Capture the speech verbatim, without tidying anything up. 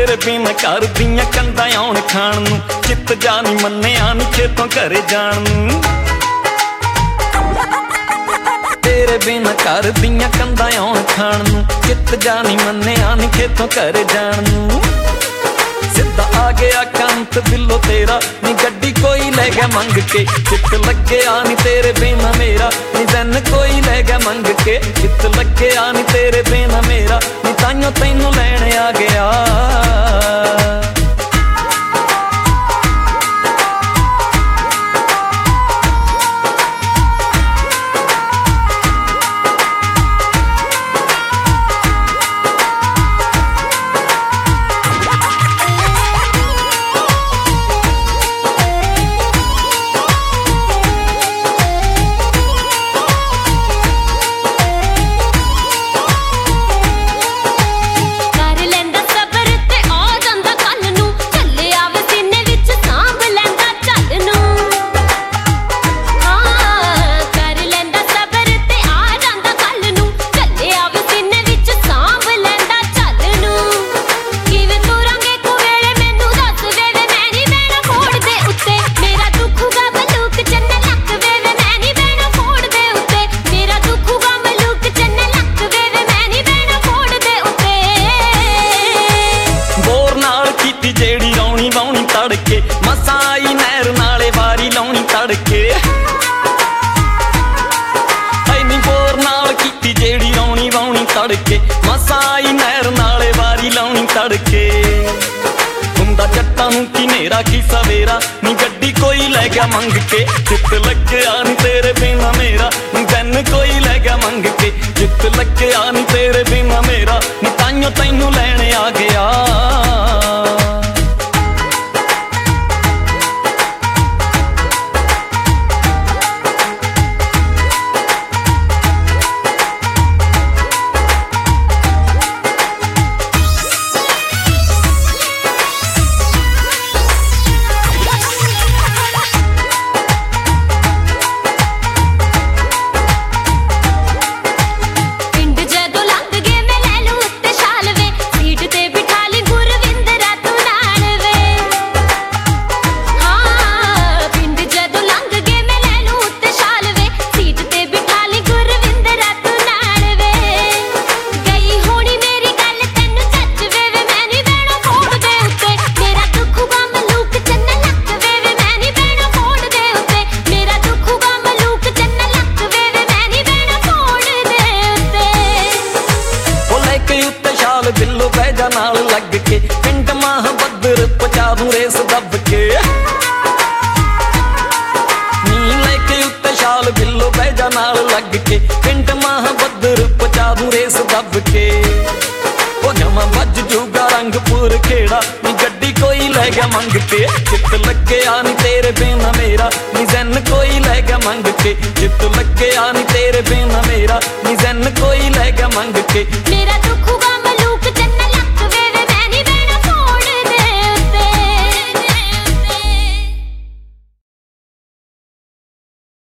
तेरे बिना घर दियां कंधां आउण खाण नूं, चित जा नी मन्निया नी खेतों घरे जाण नूं। तेरे बिना घर दियां कंधां आउण खाण नूं, चित जा नी मन्निया नी खेतों घरे जाण नूं। सिद्धा आ गया कंत दिलों तेरा, नी गड्डी कोई ले गया मंग के, चित लगे आ नी तेरे बिना मेरा, नी जन कोई ले गया मंग के, चित लगे आ नी तेरे बिना मेरा, नी ताइयों तैनू लैण आ गया। जेड़ी रौनी वाउनी तड़के, मसाई नहर नाले वारी लाउनी तड़के। ऐनी बोर नाल कीती जेड़ी रौनी वाउनी तड़के, मसाई नहर नाले वारी लाउनी तड़के। हुंदा जट्टां नूं की नेरा की सवेरा, नी गड्डी कोई लै गया मंग के, चित लग्या नी तेरे बिना मेरा, नी जन कोई लै गया मंग के, चित लग्या नी तेरे बिना मेरा, नी ताइयों तैनू लैण आ गया। बिल्लो बैजा नाल लग के, पिंड माह बदर पचा दूं रेस दब के। नी लेके उत्ते शाल बिल्लो बैजा नाल लग के, पिंड माह बदर पचा दूं रेस दब के। ओ जमा बज जूगा रंगपुर खेड़ा, नी गड्डी कोई ले गया मंग के, चित लगे आ नी तेरे बिना मेरा, नी जन कोई ले गया मंग के, चित लगे आ नी तेरे बिना मेरा, नी जन कोई ले गया मंग के। मेरा